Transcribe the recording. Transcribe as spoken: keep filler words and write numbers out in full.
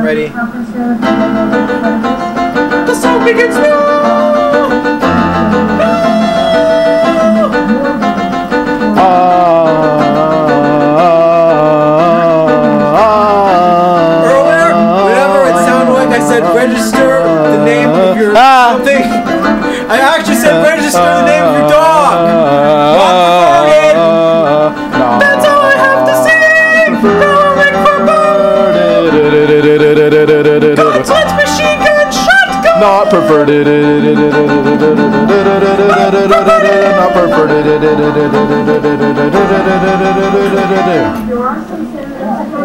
ready. The song begins now! Earlier, whenever it sounded like I said register the name of your something, I actually said register the name of your dog! Not farted! That's all I have to say! Guns, let's machine gun, shotgun! Not preferred. Not preferred.